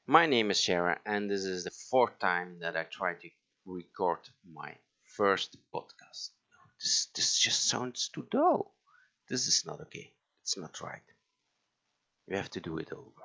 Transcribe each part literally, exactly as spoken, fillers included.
My name is Shara, and this is the fourth time that I try to record my first podcast. This, this just sounds too dull. This is not okay. It's not right. We have to do it over.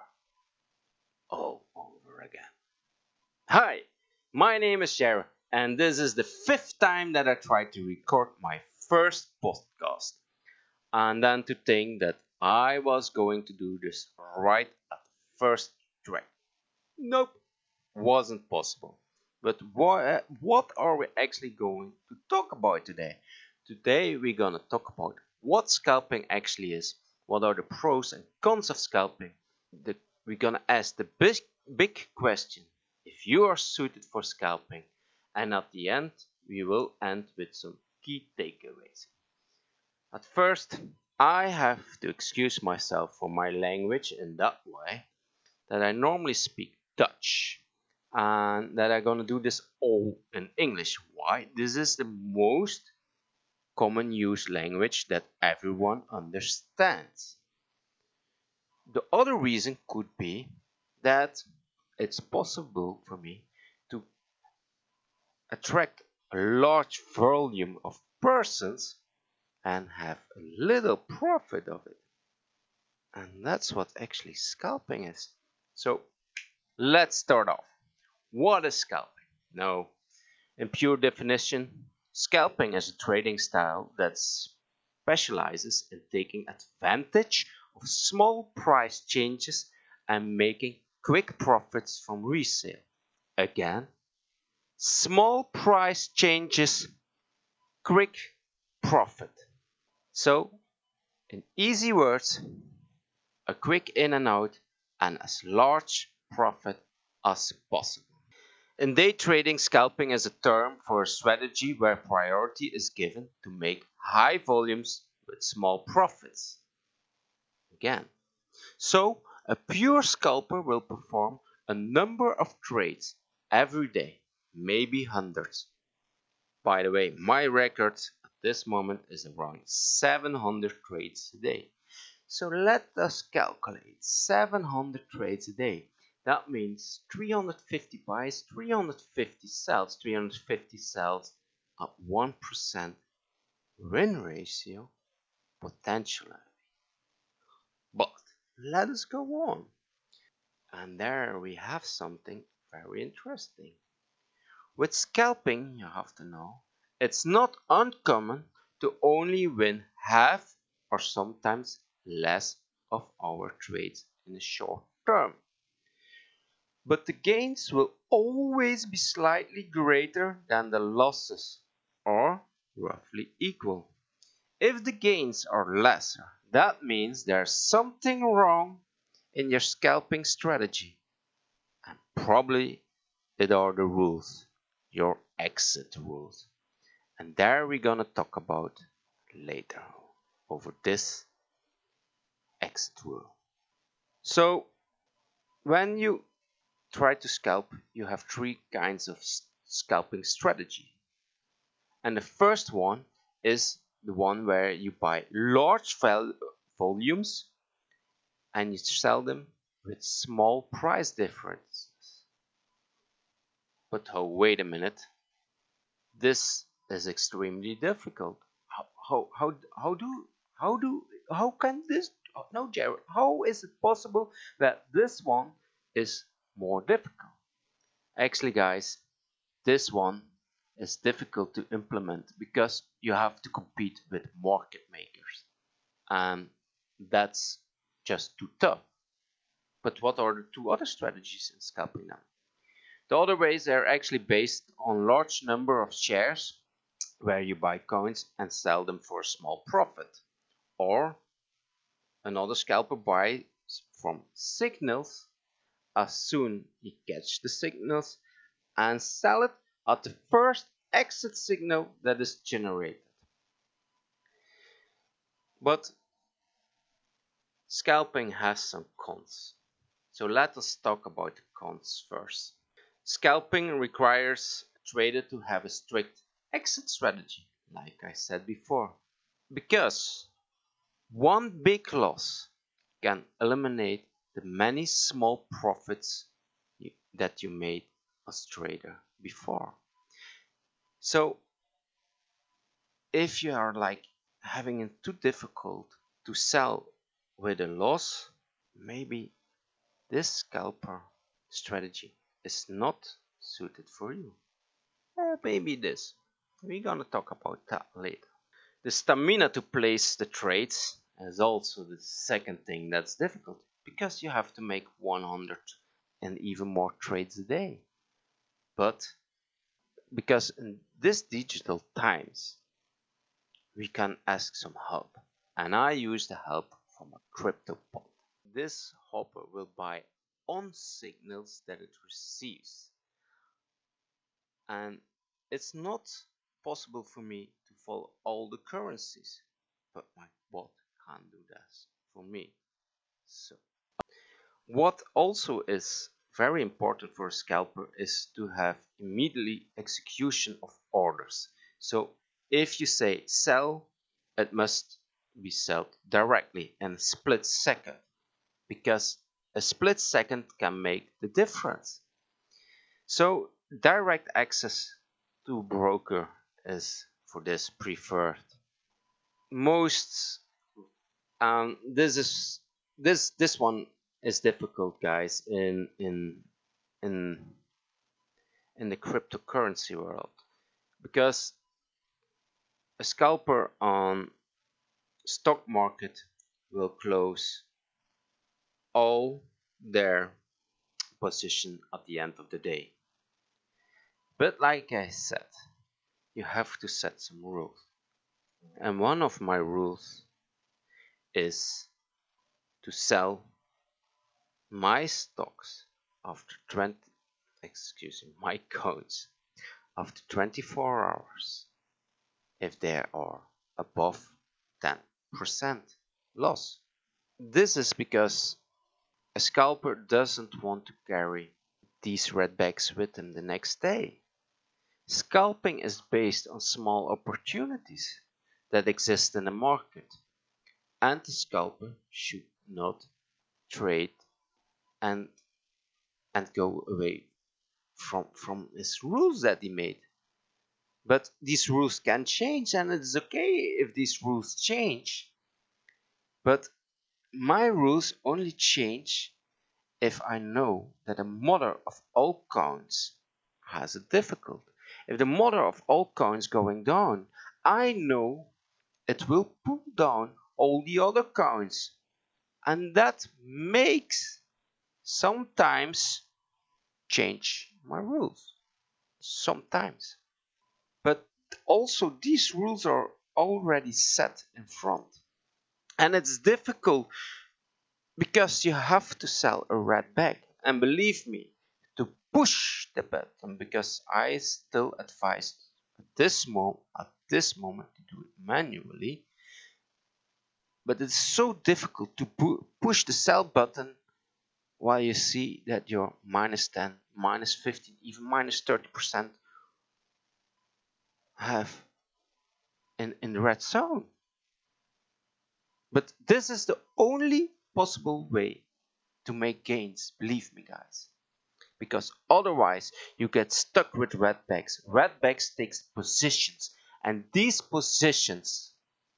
All over again. Hi, my name is Shara, and this is the fifth time that I try to record my first podcast. And then to think that I was going to do this right at the first try. Nope, wasn't possible. But what, what are we actually going to talk about today? Today we're gonna talk about what scalping actually is, what are the pros and cons of scalping. The, we're gonna ask the big, big question if you are suited for scalping, and at the end we will end with some key takeaways. At first, I have to excuse myself for my language in that way that I normally speak Dutch and that I'm gonna do this all in English. Why? This is the most common used language that everyone understands. The other reason could be that it's possible for me to attract a large volume of persons and have a little profit of it. And that's what actually scalping is. So let's start off. What is scalping? No, in pure definition, scalping is a trading style that specializes in taking advantage of small price changes and making quick profits from resale. Again, small price changes, quick profit. So, in easy words, a quick in and out and as large profit as possible. In day trading, scalping is a term for a strategy where priority is given to make high volumes with small profits. Again, so a pure scalper will perform a number of trades every day, maybe hundreds. By the way, my record at this moment is around seven hundred trades a day. So let us calculate seven hundred trades a day. That means three hundred fifty buys, three hundred fifty sells, three hundred fifty sells at one percent win ratio potentially. But let us go on. And there we have something very interesting. With scalping, you have to know, it's not uncommon to only win half or sometimes less of our trades in the short term. But the gains will always be slightly greater than the losses, or roughly equal. If the gains are lesser, that means there's something wrong in your scalping strategy, and probably it are the rules, your exit rules. And there we're gonna talk about later over this exit rule. So when you try to scalp, you have three kinds of scalping strategy. And the first one is the one where you buy large volumes and you sell them with small price differences. But oh, wait a minute. This is extremely difficult. How how how, how do how do how can this no Jared, how is it possible that this one is more difficult? Actually, guys, this one is difficult to implement because you have to compete with market makers, and that's just too tough. But what are the two other strategies in scalping now? The other ways are actually based on large number of shares where you buy coins and sell them for a small profit, or another scalper buys from signals as soon he catch the signals and sell it at the first exit signal that is generated. But scalping has some cons. So let us talk about the cons first. Scalping requires a trader to have a strict exit strategy, like I said before, because one big loss can eliminate the many small profits you, that you made as trader before. So if you are like having it too difficult to sell with a loss, maybe this scalper strategy is not suited for you. Or maybe this. We're gonna talk about that later. The stamina to place the trades is also the second thing that's difficult, because you have to make one hundred and even more trades a day. But because in this digital times, we can ask some help, and I use the help from a CryptoPod. This hopper will buy on signals that it receives, and it's not possible for me to follow all the currencies, but my bot can do that for me. So what also is very important for a scalper is to have immediately execution of orders. So if you say sell, it must be sold directly in a split second, because a split second can make the difference. So direct access to broker is for this preferred. Most um, this is this this one is difficult, guys, in in in in the cryptocurrency world, because a scalper on stock market will close all their position at the end of the day. But like I said, you have to set some rules, and one of my rules is to sell my stocks after twenty excuse me my coins after twenty-four hours if they are above ten percent loss. This is because a scalper doesn't want to carry these red bags with him the next day. Scalping is based on small opportunities that exist in the market, and the scalper should not trade and and go away from from his rules that he made. But these rules can change, and it's okay if these rules change. But my rules only change if I know that the mother of all coins has a difficult. If the mother of all coins going down, I know it will pull down all the other coins, and that makes sometimes change my rules. Sometimes. But also these rules are already set in front. And it's difficult because you have to sell a red bag. And believe me, to push the button, because I still advise at this, mo- at this moment to do it manually. But it's so difficult to pu- push the sell button while you see that you're minus ten, minus fifteen, even minus thirty percent have in, in the red zone. But this is the only possible way to make gains, believe me, guys. Because otherwise you get stuck with red bags. Red bags takes positions, and these positions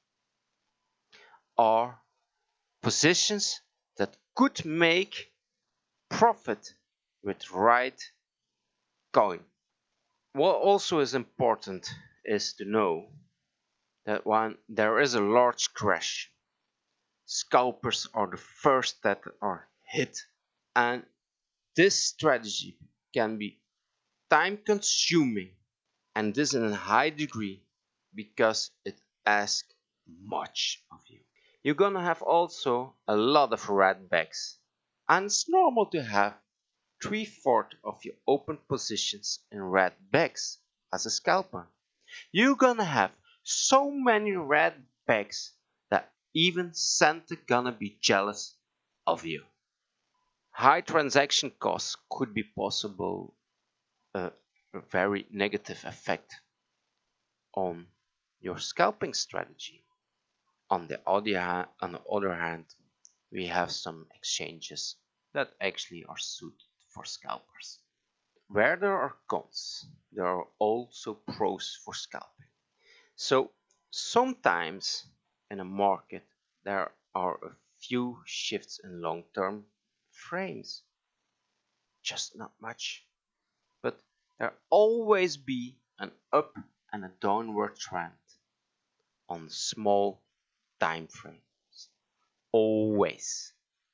are positions that could make profit with right coin. What also is important is to know that when there is a large crash, scalpers are the first that are hit, and this strategy can be time consuming, and this in a high degree because it asks much of you. You're gonna have also a lot of red bags, and it's normal to have three fourths of your open positions in red bags as a scalper. You're gonna have so many red bags that even Santa gonna be jealous of you. High transaction costs could be possible uh, a very negative effect on your scalping strategy. On the other, on the other hand, we have some exchanges that actually are suited for scalpers. Where there are cons, there are also pros for scalping. So sometimes in a market there are a few shifts in long-term frames, just not much, but there always be an up and a downward trend on small time frames. Always.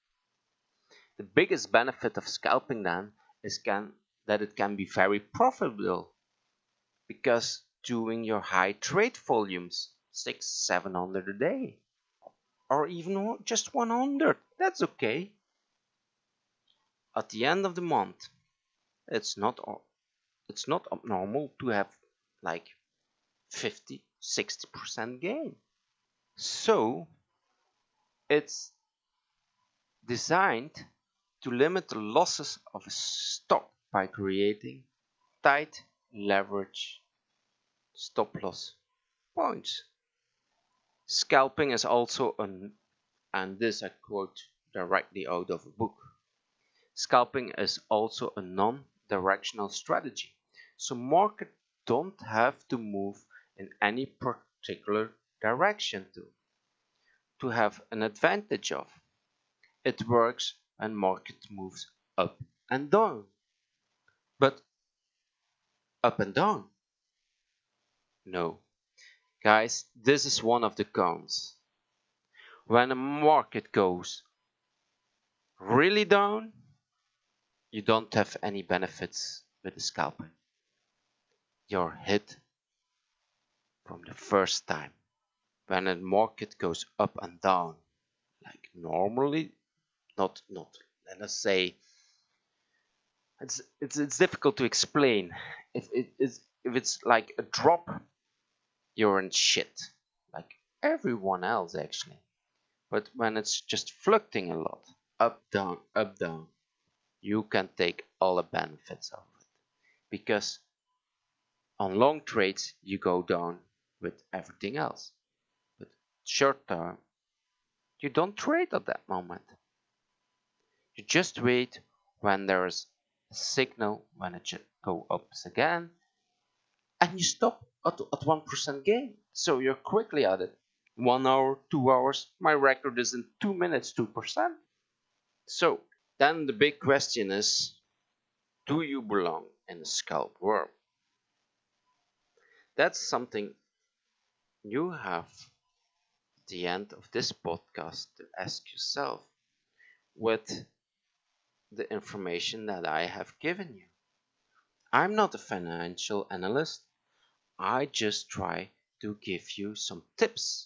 The biggest benefit of scalping then is can, that it can be very profitable, because doing your high trade volumes, six, seven hundred a day, or even just one hundred, that's okay. At the end of the month, it's not it's not abnormal to have like fifty, sixty percent gain. So it's designed to limit the losses of a stock by creating tight leverage stop loss points. Scalping is also an, and this I quote directly out of a book, scalping is also a non-directional strategy. So markets don't have to move in any particular direction to, to have an advantage of. It works when market moves up and down. But up and down? No. Guys, this is one of the cons. When a market goes really down, you don't have any benefits with the scalping. You're hit from the first time. When a market goes up and down, like normally, not not let us say, it's it's it's difficult to explain. If it is if it's like a drop, you're in shit, like everyone else actually. But when it's just fluctuating a lot, up down up down, you can take all the benefits of it, because on long trades you go down with everything else, but short term you don't trade at that moment. You just wait when there's a signal when it should go up again, and you stop at, at one percent gain. So you're quickly at it. One hour, two hours, my record is in two minutes, two percent. So then the big question is, do you belong in the scalp world? That's something you have at the end of this podcast to ask yourself with the information that I have given you. I'm not a financial analyst. I just try to give you some tips.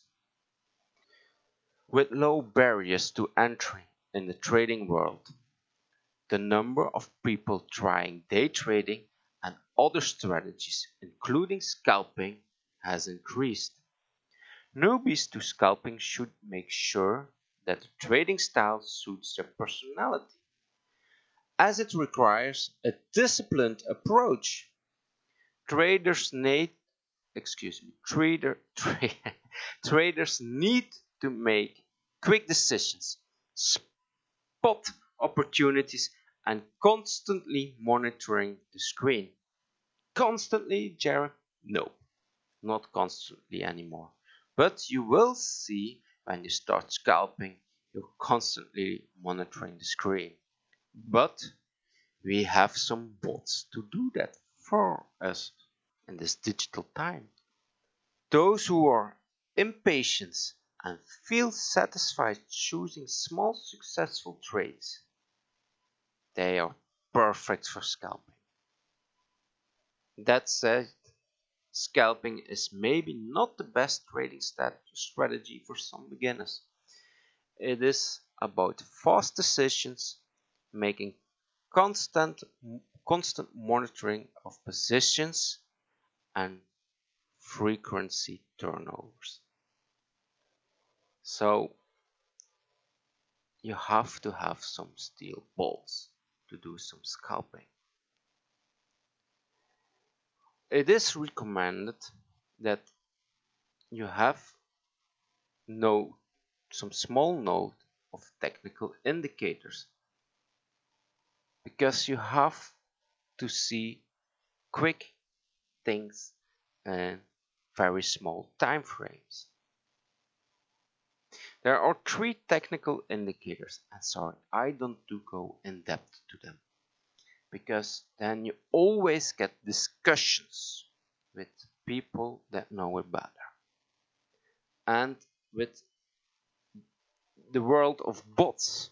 With low barriers to entry in the trading world, the number of people trying day trading and other strategies, including scalping, has increased. Newbies to scalping should make sure that the trading style suits their personality, as it requires a disciplined approach. Traders need, excuse me, trader, tra- traders need to make quick decisions, spot opportunities, and constantly monitoring the screen. Constantly, Jared? No, not constantly anymore. But you will see when you start scalping, you're constantly monitoring the screen. But we have some bots to do that for us in this digital time. Those who are impatient and feel satisfied choosing small successful trades, they are perfect for scalping. That said, scalping is maybe not the best trading strategy for some beginners. It is about fast decisions, making constant constant monitoring of positions, and frequency turnovers. So you have to have some steel balls to do some scalping. It is recommended that you have know some small note of technical indicators. because you have to see quick things in very small time frames. There are three technical indicators, and sorry, I don't do go in depth to them because then you always get discussions with people that know it better. And with the world of bots,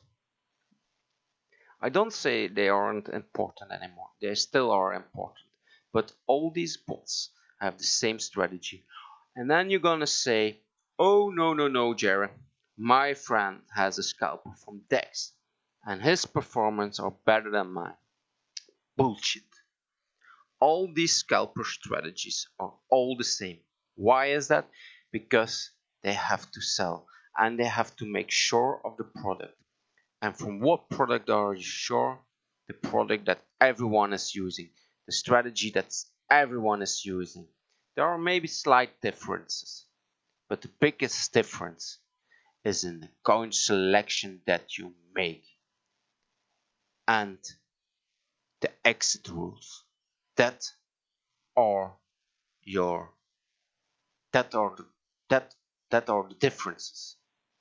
I don't say they aren't important anymore, they still are important, but all these bots have the same strategy. And then you're gonna say, oh no no no Jerry, my friend has a scalper from Dex and his performance are better than mine. Bullshit. All these scalper strategies are all the same. Why is that? Because they have to sell and they have to make sure of the product. And from what product are you sure? The product that everyone is using, the strategy that everyone is using. There are maybe slight differences, but the biggest difference is in the coin selection that you make and the exit rules. That are your that are the, that that are the differences.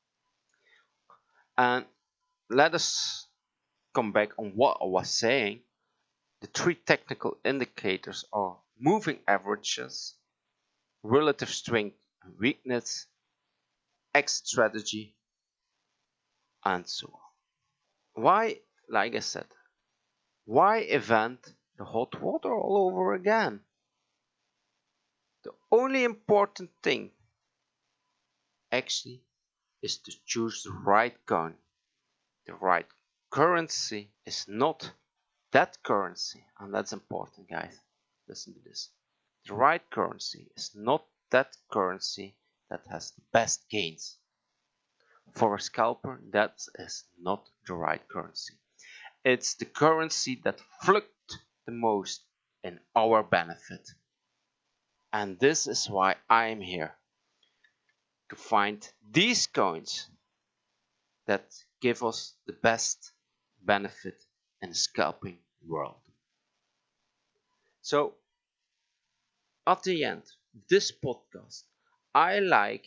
And let us come back on what I was saying. The three technical indicators are moving averages, relative strength and weakness, exit strategy, and so on. Why, like I said, why invent the hot water all over again? The only important thing actually is to choose the right coin. The right currency is not that currency, and that's important, guys. Listen to this. The right currency is not that currency that has the best gains. For a scalper, that is not the right currency. It's the currency that fluctuates the most in our benefit. And this is why I am here, to find these coins that give us the best benefit in the scalping world. So at the end of this podcast, I like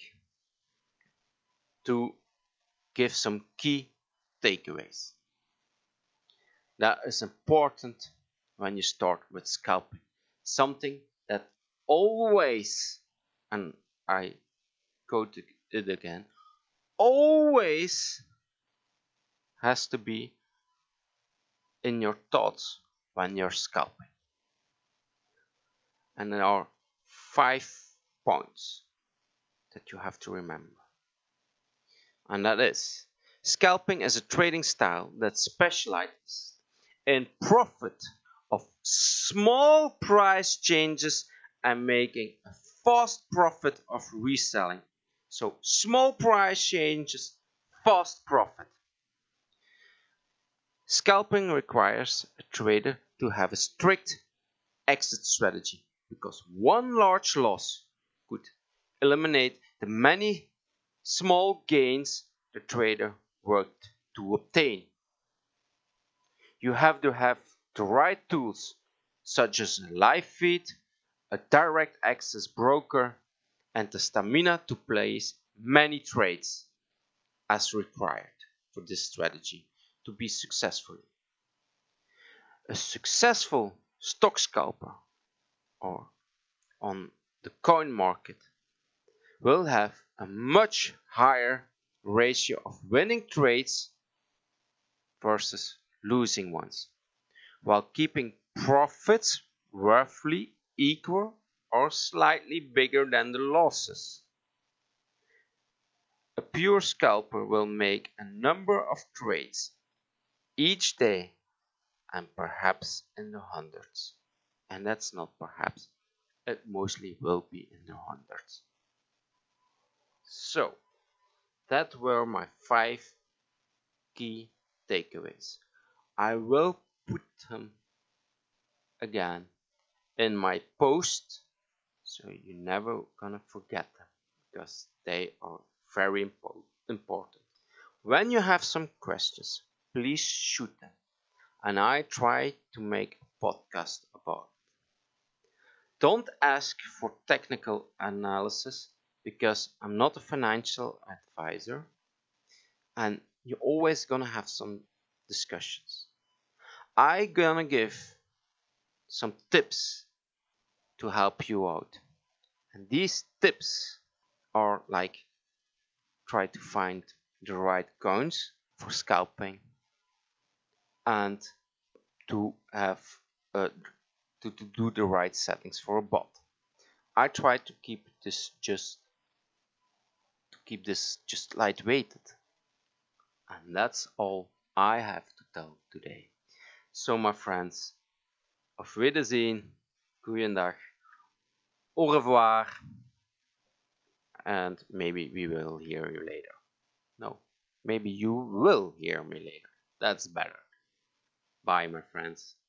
to give some key takeaways that is important when you start with scalping. Something that always, and I quote it again, always has to be in your thoughts when you're scalping. And there are five points that you have to remember. And that is, scalping is a trading style that specializes in profit of small price changes and making a fast profit of reselling. So small price changes, fast profit. Scalping requires a trader to have a strict exit strategy because one large loss could eliminate the many small gains the trader worked to obtain. You have to have the right tools such as a live feed, a direct access broker, and the stamina to place many trades as required for this strategy to be successful. A successful stock scalper or on the coin market will have a much higher ratio of winning trades versus losing ones, while keeping profits roughly equal or slightly bigger than the losses. A pure scalper will make a number of trades each day and perhaps in the hundreds. And that's not perhaps, it mostly will be in the hundreds. So, that were my five key takeaways. I will put them again in my post so you're never gonna forget them because they are very impo- important. When you have some questions, please shoot them. and I try to make a podcast about it. Don't ask for technical analysis because I'm not a financial advisor, and you're always gonna have some discussions. I gonna give some tips to help you out, and these tips are like try to find the right coins for scalping and to have uh, to, to do the right settings for a bot. I try to keep this just to keep this just lightweighted, and that's all I have to tell today. So my friends, auf Wiedersehen, goeiedag, au revoir, and maybe we will hear you later. No, maybe you will hear me later. That's better. Bye, my friends.